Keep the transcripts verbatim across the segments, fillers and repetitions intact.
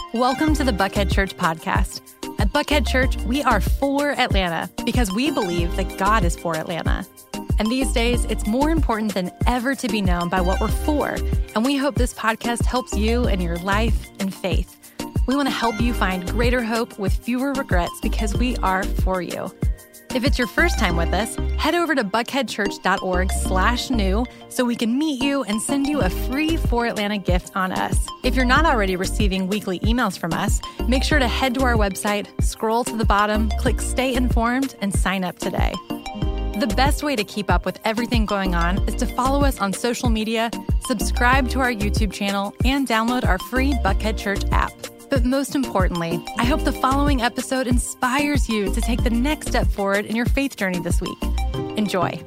Welcome to the Buckhead Church podcast. At Buckhead Church, we are for Atlanta because we believe that God is for Atlanta. And these days, it's more important than ever to be known by what we're for. And we hope this podcast helps you in your life and faith. We want to help you find greater hope with fewer regrets because we are for you. If it's your first time with us, head over to buckheadchurch.org slash new so we can meet you and send you a free For Atlanta gift on us. If you're not already receiving weekly emails from us, make sure to head to our website, scroll to the bottom, click Stay Informed, and sign up today. The best way to keep up with everything going on is to follow us on social media, subscribe to our YouTube channel, and download our free Buckhead Church app. But most importantly, I hope the following episode inspires you to take the next step forward in your faith journey this week. Enjoy.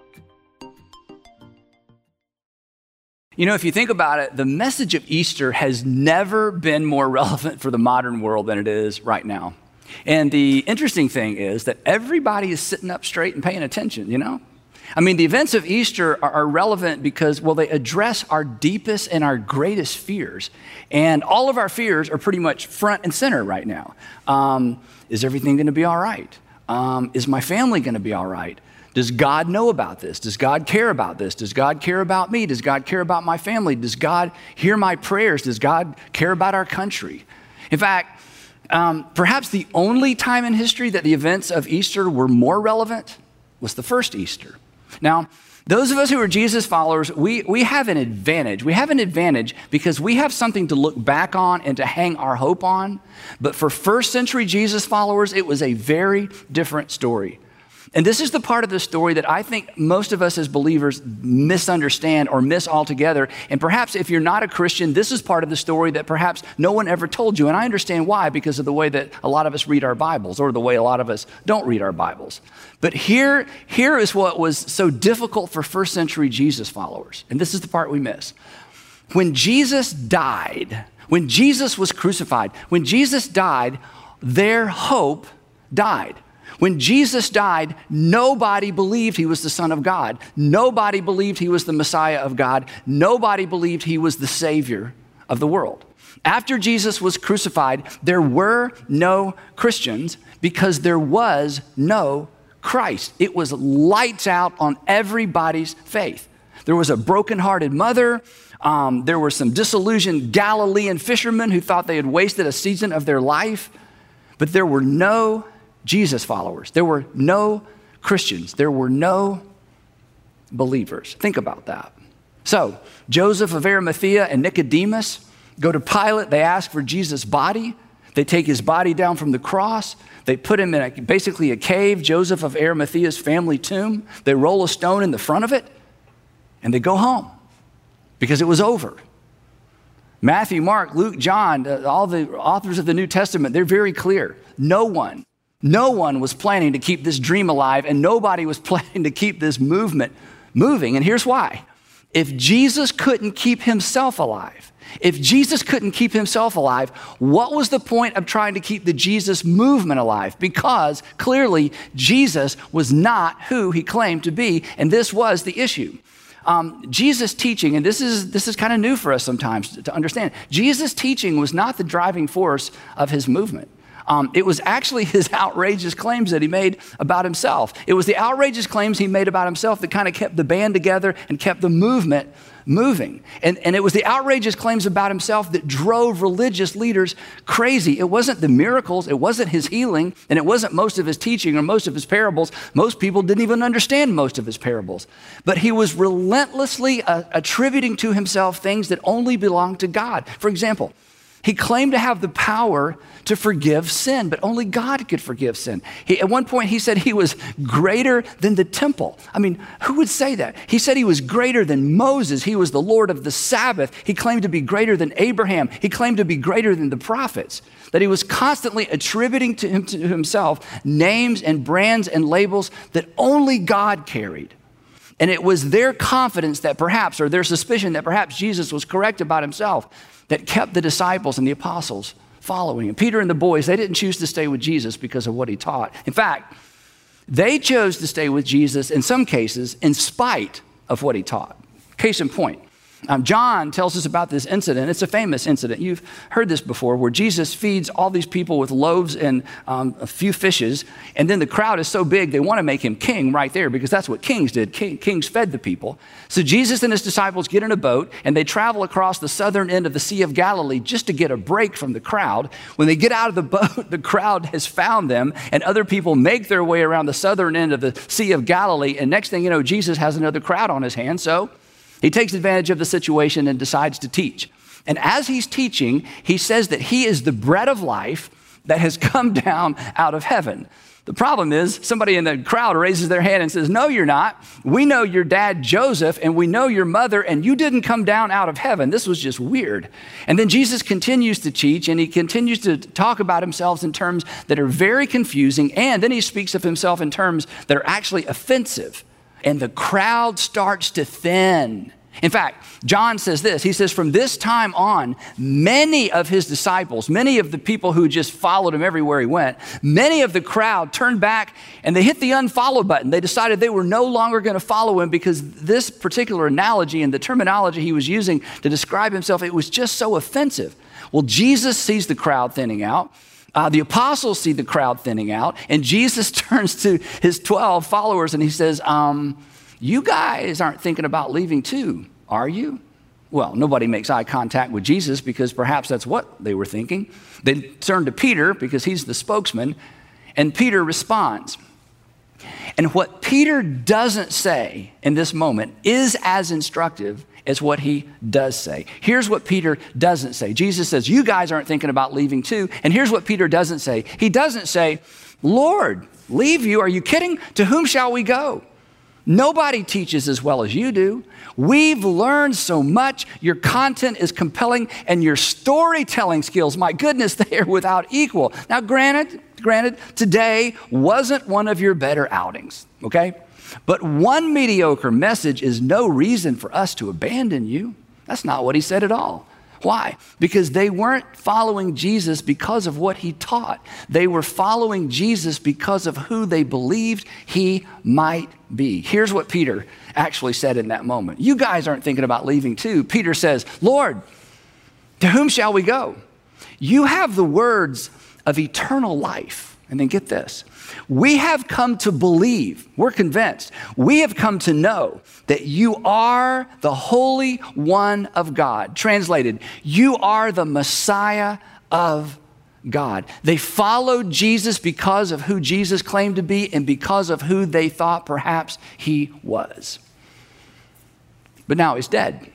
You know, if you think about it, the message of Easter has never been more relevant for the modern world than it is right now. And the interesting thing is that everybody is sitting up straight and paying attention, you know? I mean, the events of Easter are, are relevant because, well, they address our deepest and our greatest fears. And all of our fears are pretty much front and center right now. Um, is everything going to be all right? Um, is my family going to be all right? Does God know about this? Does God care about this? Does God care about me? Does God care about my family? Does God hear my prayers? Does God care about our country? In fact, um, perhaps the only time in history that the events of Easter were more relevant was the first Easter. Now, those of us who are Jesus followers, we, we have an advantage. We have an advantage because we have something to look back on and to hang our hope on. But for first century Jesus followers, it was a very different story. And this is the part of the story that I think most of us as believers misunderstand or miss altogether. And perhaps if you're not a Christian, this is part of the story that perhaps no one ever told you. And I understand why, because of the way that a lot of us read our Bibles or the way a lot of us don't read our Bibles. But here, here is what was so difficult for first century Jesus followers. And this is the part we miss. When Jesus died, when Jesus was crucified, when Jesus died, their hope died. When Jesus died, nobody believed he was the Son of God. Nobody believed he was the Messiah of God. Nobody believed he was the Savior of the world. After Jesus was crucified, there were no Christians because there was no Christ. It was lights out on everybody's faith. There was a brokenhearted mother. Um, there were some disillusioned Galilean fishermen who thought they had wasted a season of their life. But there were no Jesus followers. There were no Christians. There were no believers. Think about that. So Joseph of Arimathea and Nicodemus go to Pilate. They ask for Jesus' body. They take his body down from the cross. They put him in a, basically a cave, Joseph of Arimathea's family tomb. They roll a stone in the front of it, and they go home because it was over. Matthew, Mark, Luke, John, uh, all the authors of the New Testament, they're very clear. No one No one was planning to keep this dream alive, and nobody was planning to keep this movement moving. And here's why. If Jesus couldn't keep himself alive, if Jesus couldn't keep himself alive, what was the point of trying to keep the Jesus movement alive? Because clearly Jesus was not who he claimed to be, and this was the issue. Um, Jesus' teaching, and this is this is kind of new for us sometimes to, to understand, Jesus' teaching was not the driving force of his movement. Um, it was actually his outrageous claims that he made about himself. It was the outrageous claims he made about himself that kind of kept the band together and kept the movement moving. And, and it was the outrageous claims about himself that drove religious leaders crazy. It wasn't the miracles, it wasn't his healing, and it wasn't most of his teaching or most of his parables. Most people didn't even understand most of his parables. But he was relentlessly uh, attributing to himself things that only belonged to God. For example, he claimed to have the power to forgive sin, but only God could forgive sin. He, at one point, he said he was greater than the temple. I mean, who would say that? He said he was greater than Moses. He was the Lord of the Sabbath. He claimed to be greater than Abraham. He claimed to be greater than the prophets. That he was constantly attributing to, him, to himself names and brands and labels that only God carried. And it was their confidence that perhaps, or their suspicion that perhaps Jesus was correct about himself, that kept the disciples and the apostles following him. Peter and the boys, they didn't choose to stay with Jesus because of what he taught. In fact, they chose to stay with Jesus in some cases in spite of what he taught. Case in point, Um, John tells us about this incident. It's a famous incident. You've heard this before, where Jesus feeds all these people with loaves and um, a few fishes, and then the crowd is so big they want to make him king right there, because that's what kings did. King, kings fed the people. So Jesus and his disciples get in a boat, and they travel across the southern end of the Sea of Galilee just to get a break from the crowd. When they get out of the boat, the crowd has found them, and other people make their way around the southern end of the Sea of Galilee, and next thing you know, Jesus has another crowd on his hands. So he takes advantage of the situation and decides to teach. And as he's teaching, he says that he is the bread of life that has come down out of heaven. The problem is somebody in the crowd raises their hand and says, no, you're not. We know your dad, Joseph, and we know your mother, and you didn't come down out of heaven. This was just weird. And then Jesus continues to teach, and he continues to talk about himself in terms that are very confusing, and then he speaks of himself in terms that are actually offensive. And the crowd starts to thin. In fact, John says this. He says, from this time on, many of his disciples, many of the people who just followed him everywhere he went, many of the crowd turned back and they hit the unfollow button. They decided they were no longer going to follow him because this particular analogy and the terminology he was using to describe himself, it was just so offensive. Well, Jesus sees the crowd thinning out. Uh, the apostles see the crowd thinning out, and Jesus turns to his twelve followers and he says, um, you guys aren't thinking about leaving too, are you? Well, nobody makes eye contact with Jesus because perhaps that's what they were thinking. They turn to Peter because he's the spokesman, and Peter responds. And what Peter doesn't say in this moment is as instructive as what he does say. Here's what Peter doesn't say. Jesus says, you guys aren't thinking about leaving too. And here's what Peter doesn't say. He doesn't say, Lord, leave you? Are you kidding? To whom shall we go? Nobody teaches as well as you do. We've learned so much. Your content is compelling, and your storytelling skills, my goodness, they are without equal. Now, granted, granted, today wasn't one of your better outings, okay? But one mediocre message is no reason for us to abandon you. That's not what he said at all. Why? Because they weren't following Jesus because of what he taught. They were following Jesus because of who they believed he might be. Here's what Peter actually said in that moment. You guys aren't thinking about leaving too. Peter says, Lord, to whom shall we go? You have the words of eternal life. And then get this. We have come to believe, we're convinced, we have come to know that you are the Holy One of God. Translated, you are the Messiah of God. They followed Jesus because of who Jesus claimed to be and because of who they thought perhaps he was. But now he's dead.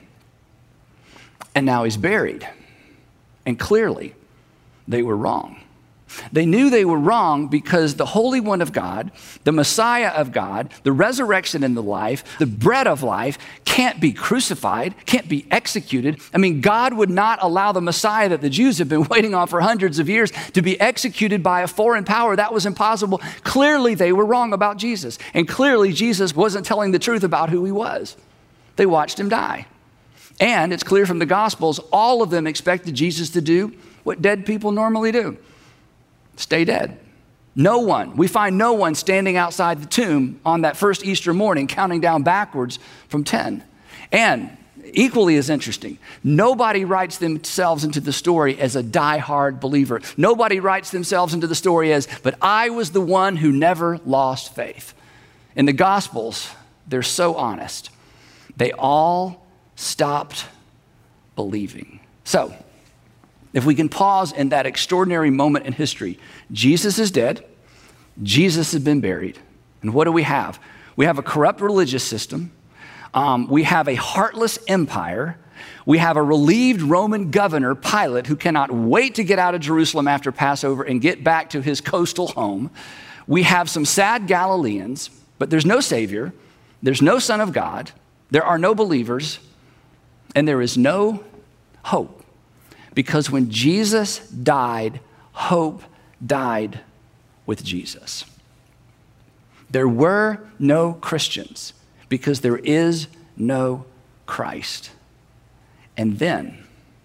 And now he's buried. And clearly, they were wrong. They knew they were wrong because the Holy One of God, the Messiah of God, the resurrection and the life, the bread of life, can't be crucified, can't be executed. I mean, God would not allow the Messiah that the Jews have been waiting on for hundreds of years to be executed by a foreign power. That was impossible. Clearly, they were wrong about Jesus. And clearly, Jesus wasn't telling the truth about who he was. They watched him die. And it's clear from the Gospels, all of them expected Jesus to do what dead people normally do. Stay dead. No one, we find no one standing outside the tomb on that first Easter morning counting down backwards from ten. And equally as interesting, nobody writes themselves into the story as a die-hard believer. Nobody writes themselves into the story as, but I was the one who never lost faith. In the Gospels, they're so honest. They all stopped believing. So, if we can pause in that extraordinary moment in history, Jesus is dead, Jesus has been buried, and what do we have? We have a corrupt religious system, um, we have a heartless empire, we have a relieved Roman governor, Pilate, who cannot wait to get out of Jerusalem after Passover and get back to his coastal home. We have some sad Galileans, but there's no Savior, there's no Son of God, there are no believers, and there is no hope. Because when Jesus died, hope died with Jesus. There were no Christians because there is no Christ. And then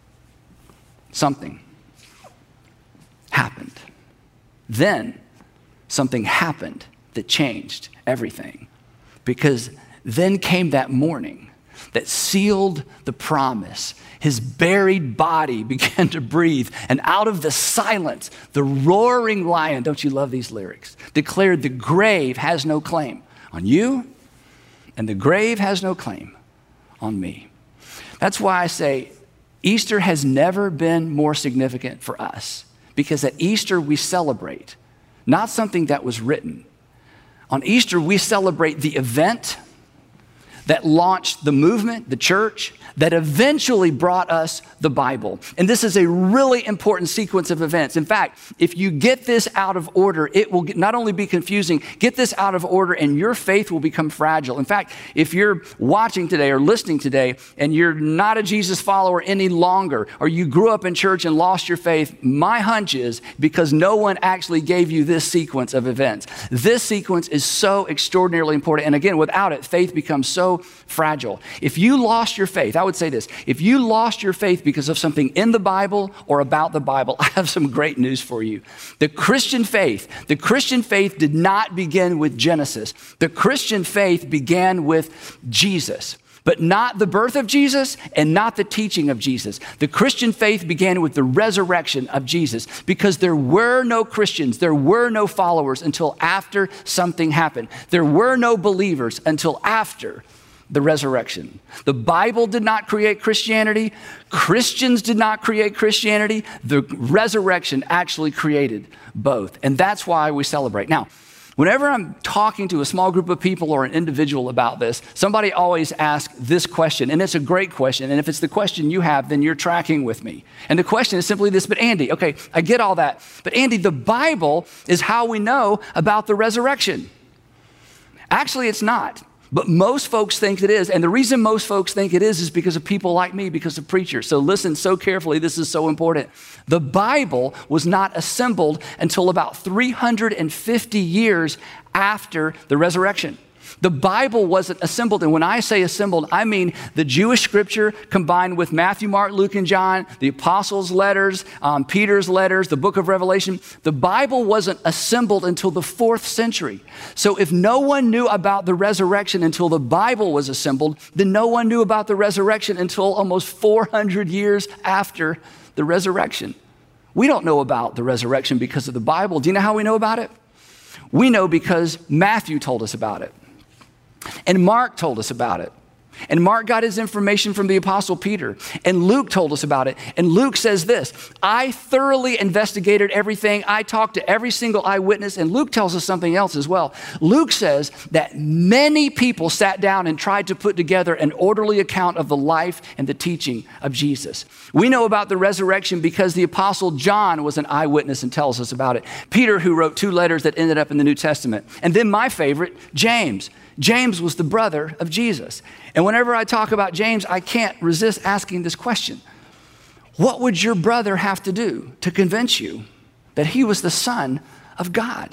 something happened. Then something happened that changed everything. Because then came that morning, that sealed the promise. His buried body began to breathe, and out of the silence, the roaring lion, don't you love these lyrics, declared the grave has no claim on you, and the grave has no claim on me. That's why I say Easter has never been more significant for us, because at Easter we celebrate not something that was written. On Easter, we celebrate the event that launched the movement, the church, that eventually brought us the Bible. And this is a really important sequence of events. In fact, if you get this out of order, it will not only be confusing, get this out of order and your faith will become fragile. In fact, if you're watching today or listening today and you're not a Jesus follower any longer, or you grew up in church and lost your faith, my hunch is because no one actually gave you this sequence of events. This sequence is so extraordinarily important. And again, without it, faith becomes so fragile. If you lost your faith, I would say this, if you lost your faith because of something in the Bible or about the Bible, I have some great news for you. The Christian faith, the Christian faith did not begin with Genesis. The Christian faith began with Jesus, but not the birth of Jesus and not the teaching of Jesus. The Christian faith began with the resurrection of Jesus, because there were no Christians, there were no followers until after something happened. There were no believers until after the resurrection. The Bible did not create Christianity. Christians did not create Christianity. The resurrection actually created both. And that's why we celebrate. Now, whenever I'm talking to a small group of people or an individual about this, somebody always asks this question, and it's a great question. And if it's the question you have, then you're tracking with me. And the question is simply this, but Andy, okay, I get all that. But Andy, the Bible is how we know about the resurrection. Actually, it's not. But most folks think it is. And the reason most folks think it is is because of people like me, because of preachers. So listen so carefully. This is so important. The Bible was not assembled until about three hundred fifty years after the resurrection. The Bible wasn't assembled. And when I say assembled, I mean the Jewish scripture combined with Matthew, Mark, Luke, and John, the apostles' letters, um, Peter's letters, the book of Revelation. The Bible wasn't assembled until the fourth century. So if no one knew about the resurrection until the Bible was assembled, then no one knew about the resurrection until almost four hundred years after the resurrection. We don't know about the resurrection because of the Bible. Do you know how we know about it? We know because Matthew told us about it. And Mark told us about it. And Mark got his information from the Apostle Peter. And Luke told us about it. And Luke says this, I thoroughly investigated everything. I talked to every single eyewitness. And Luke tells us something else as well. Luke says that many people sat down and tried to put together an orderly account of the life and the teaching of Jesus. We know about the resurrection because the Apostle John was an eyewitness and tells us about it. Peter, who wrote two letters that ended up in the New Testament. And then my favorite, James. James was the brother of Jesus. And whenever I talk about James, I can't resist asking this question. What would your brother have to do to convince you that he was the Son of God?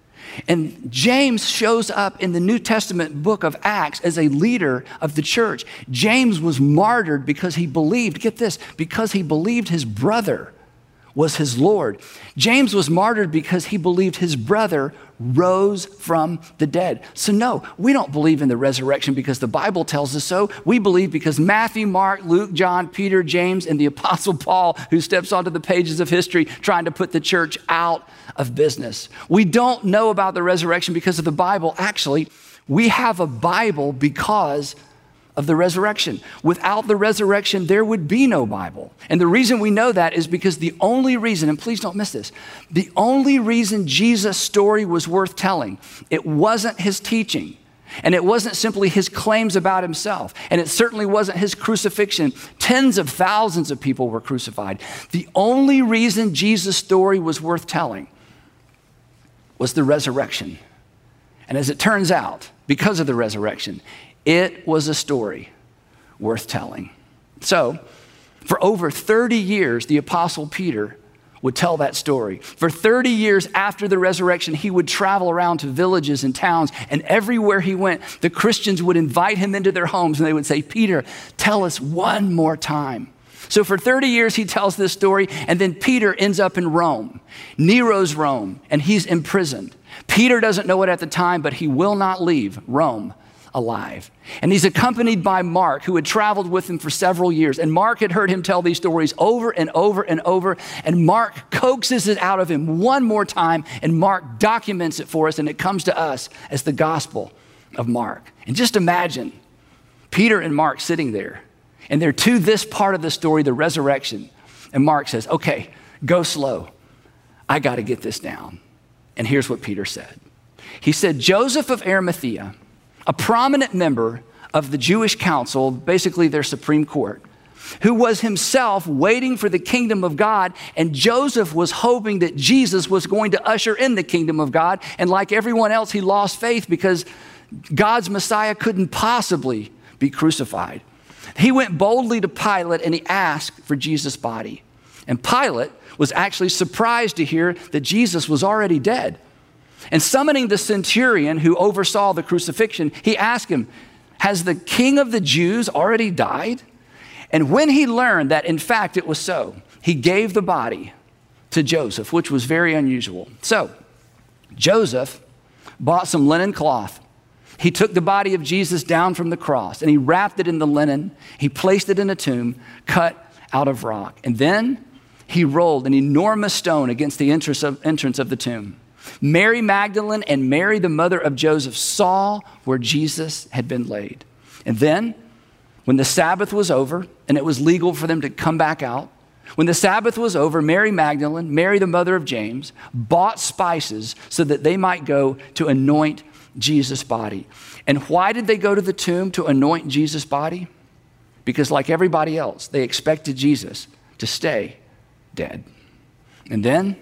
And James shows up in the New Testament book of Acts as a leader of the church. James was martyred because he believed, get this, because he believed his brother was his Lord. James was martyred because he believed his brother rose from the dead. So no, we don't believe in the resurrection because the Bible tells us so. We believe because Matthew, Mark, Luke, John, Peter, James, and the Apostle Paul, who steps onto the pages of history trying to put the church out of business. We don't know about the resurrection because of the Bible. Actually, we have a Bible because of the resurrection. Without the resurrection, there would be no Bible. And the reason we know that is because the only reason, and please don't miss this, the only reason Jesus' story was worth telling, it wasn't his teaching, and it wasn't simply his claims about himself, and it certainly wasn't his crucifixion. Tens of thousands of people were crucified. The only reason Jesus' story was worth telling was the resurrection. And as it turns out, because of the resurrection, it was a story worth telling. So, for over thirty years, the Apostle Peter would tell that story. For thirty years after the resurrection, he would travel around to villages and towns, and everywhere he went, the Christians would invite him into their homes, and they would say, Peter, tell us one more time. So for thirty years, he tells this story, and then Peter ends up in Rome, Nero's Rome, and he's imprisoned. Peter doesn't know it at the time, but he will not leave Rome alive. And he's accompanied by Mark, who had traveled with him for several years. And Mark had heard him tell these stories over and over and over. And Mark coaxes it out of him one more time. And Mark documents it for us. And it comes to us as the Gospel of Mark. And just imagine Peter and Mark sitting there. And they're to this part of the story, the resurrection. And Mark says, okay, go slow. I got to get this down. And here's what Peter said. He said, Joseph of Arimathea, a prominent member of the Jewish council, basically their Supreme Court, who was himself waiting for the kingdom of God, and Joseph was hoping that Jesus was going to usher in the kingdom of God, and like everyone else, he lost faith because God's Messiah couldn't possibly be crucified. He went boldly to Pilate and he asked for Jesus' body. And Pilate was actually surprised to hear that Jesus was already dead. And summoning the centurion who oversaw the crucifixion, he asked him, has the king of the Jews already died? And when he learned that in fact it was so, he gave the body to Joseph, which was very unusual. So Joseph bought some linen cloth. He took the body of Jesus down from the cross and he wrapped it in the linen. He placed it in a tomb cut out of rock. And then he rolled an enormous stone against the entrance of, entrance of the tomb. Mary Magdalene and Mary, the mother of Joseph, saw where Jesus had been laid. And then when the Sabbath was over and it was legal for them to come back out, when the Sabbath was over, Mary Magdalene, Mary, the mother of James, bought spices so that they might go to anoint Jesus' body. And why did they go to the tomb to anoint Jesus' body? Because like everybody else, they expected Jesus to stay dead. And then,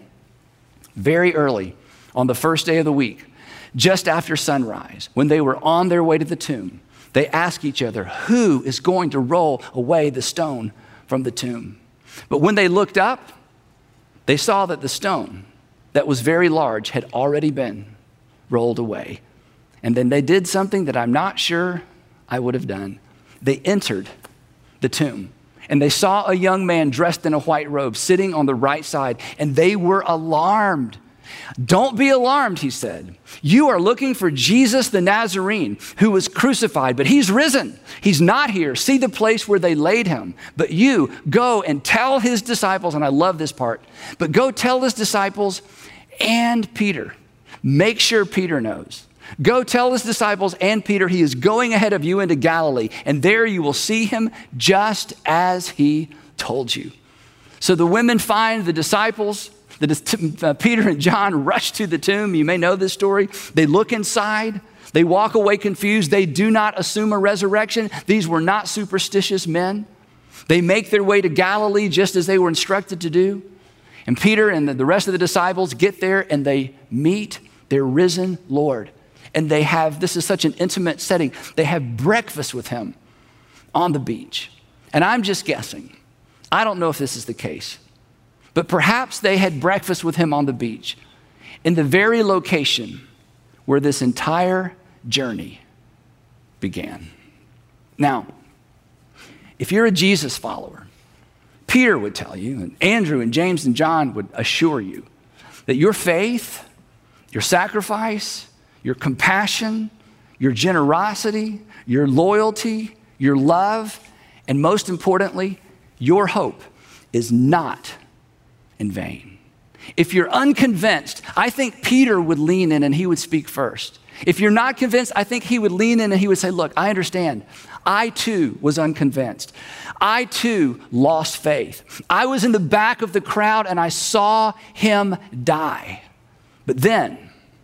very early on the first day of the week, just after sunrise, when they were on their way to the tomb, they asked each other, who is going to roll away the stone from the tomb? But when they looked up, they saw that the stone that was very large had already been rolled away. And then they did something that I'm not sure I would have done. They entered the tomb and they saw a young man dressed in a white robe sitting on the right side, and they were alarmed. Don't be alarmed, he said. You are looking for Jesus the Nazarene who was crucified, but he's risen. He's not here. See the place where they laid him. But you go and tell his disciples, and I love this part, but go tell his disciples and Peter. Make sure Peter knows. Go tell his disciples and Peter he is going ahead of you into Galilee, and there you will see him just as he told you. So the women find the disciples. The, uh, Peter and John rush to the tomb. You may know this story. They look inside. They walk away confused. They do not assume a resurrection. These were not superstitious men. They make their way to Galilee just as they were instructed to do. And Peter and the, the rest of the disciples get there and they meet their risen Lord. And they have, this is such an intimate setting, they have breakfast with him on the beach. And I'm just guessing. I don't know if this is the case. But perhaps they had breakfast with him on the beach in the very location where this entire journey began. Now, if you're a Jesus follower, Peter would tell you, and Andrew and James and John would assure you that your faith, your sacrifice, your compassion, your generosity, your loyalty, your love, and most importantly, your hope is not in vain. If you're unconvinced, I think Peter would lean in and he would speak first. If you're not convinced, I think he would lean in and he would say, look, I understand. I too was unconvinced. I too lost faith. I was in the back of the crowd and I saw him die. But then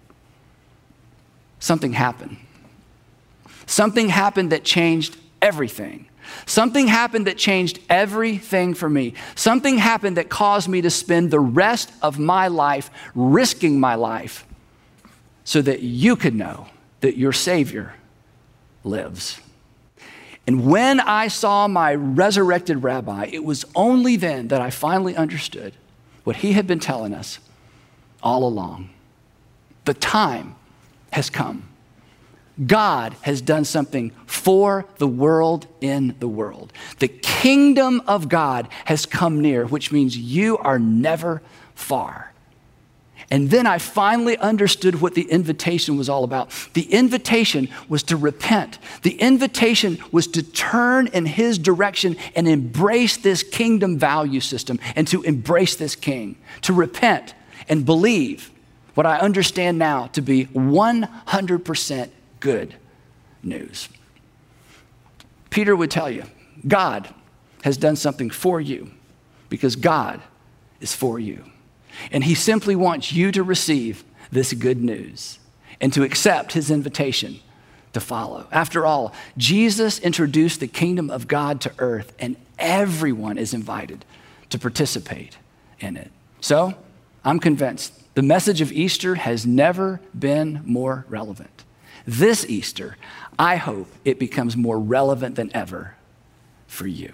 something happened. Something happened that changed everything. Something happened that changed everything for me. Something happened that caused me to spend the rest of my life risking my life so that you could know that your Savior lives. And when I saw my resurrected rabbi, it was only then that I finally understood what he had been telling us all along. The time has come. God has done something for the world in the world. The kingdom of God has come near, which means you are never far. And then I finally understood what the invitation was all about. The invitation was to repent. The invitation was to turn in his direction and embrace this kingdom value system and to embrace this king, to repent and believe what I understand now to be one hundred percent good news. Peter would tell you, God has done something for you because God is for you. And he simply wants you to receive this good news and to accept his invitation to follow. After all, Jesus introduced the kingdom of God to earth, and everyone is invited to participate in it. So I'm convinced the message of Easter has never been more relevant. This Easter, I hope it becomes more relevant than ever for you.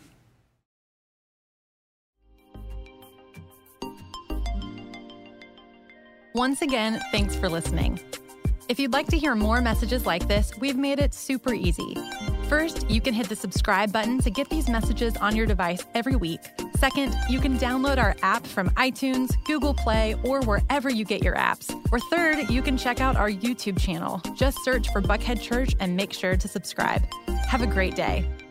Once again, thanks for listening. If you'd like to hear more messages like this, we've made it super easy. First, you can hit the subscribe button to get these messages on your device every week. Second, you can download our app from iTunes, Google Play, or wherever you get your apps. Or third, you can check out our YouTube channel. Just search for Buckhead Church and make sure to subscribe. Have a great day.